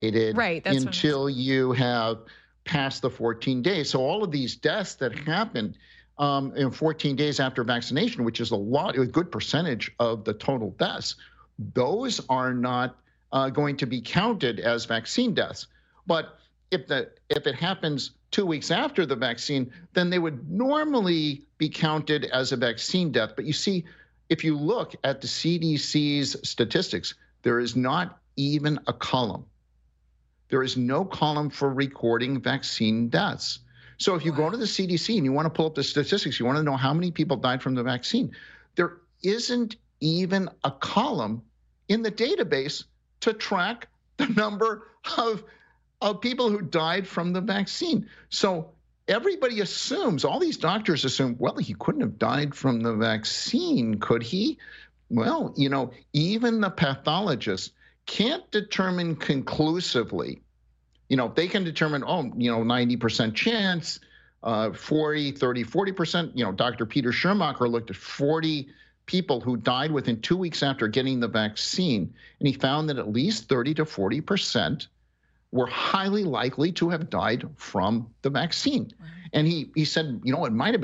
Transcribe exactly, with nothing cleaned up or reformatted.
Right, that's what I'm until you have passed the fourteen days. So all of these deaths that happened um, in fourteen days after vaccination, which is a lot, a good percentage of the total deaths, those are not uh, going to be counted as vaccine deaths. But if the if it happens two weeks after the vaccine, then they would normally be counted as a vaccine death. But you see, if you look at the C D C's statistics, there is not even a column. There is no column for recording vaccine deaths. So if you go to the C D C and you want to pull up the statistics, you want to know how many people died from the vaccine, there isn't even a column in the database to track the number of, of people who died from the vaccine. So everybody assumes, all these doctors assume, well, he couldn't have died from the vaccine, could he? Well, you know, even the pathologists can't determine conclusively. You know, they can determine, oh, you know, ninety percent chance, uh, forty, thirty, forty percent. You know, Doctor Peter Schumacher looked at forty people who died within two weeks after getting the vaccine, and he found that at least thirty to forty percent were highly likely to have died from the vaccine. Wow. And he, he said, you know, it might have been